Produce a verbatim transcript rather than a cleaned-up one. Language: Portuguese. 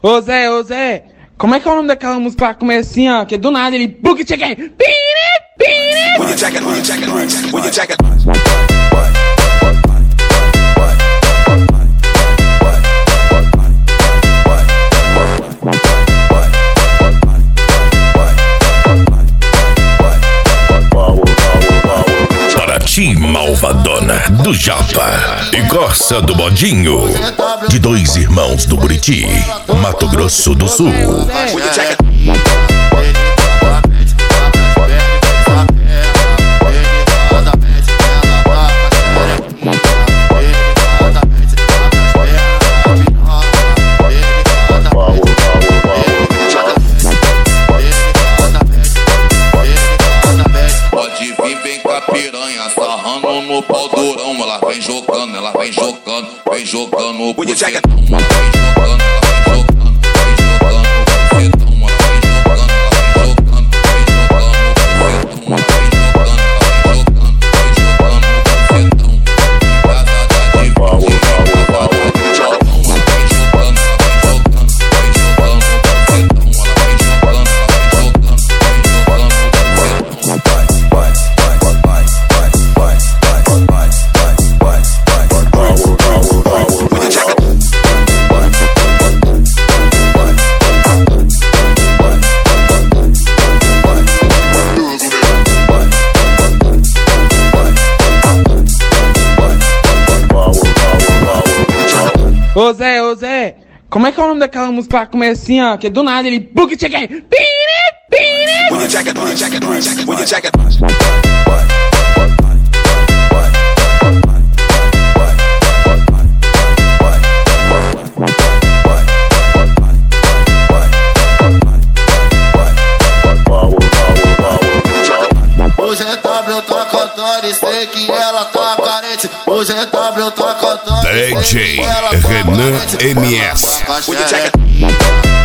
Ô Zé, ô Zé, como é que é o nome daquela música lá que começa assim, ó? Que do nada ele... Book check it! Pire, pire! When you check it, when you check it, when you check it. Paraty Malvadona do Japa e Corsa do Bodinho, de dois irmãos do Buriti, Mato Grosso do Sul. When you check it. Sarrando no pau durão, ela vem jogando, ela vem jogando, vem jogando. When you check it. Vem jogando, ela vem jogando, vem jogando. Bucetão, ela vem jogando, ela vem jogando, vem jogando. Bucetão, ela vem jogando, ela vem jogando, vem jogando. Bucetão, casa da diva, ela vem jogando, ela vem jogando, vem jogando. Bucetão, ela vem jogando, ela vem jogando, vem jogando. Ô Zé, ô Zé, como é que é o nome daquela música lá que começa assim, ó? Que do nada ele... Book check it! Pire, pire! When you check it, when you check it, when you check it. O G W tá cantando e sei que ela tá carente. O G W tá cantando D J Renan M S. When you check it.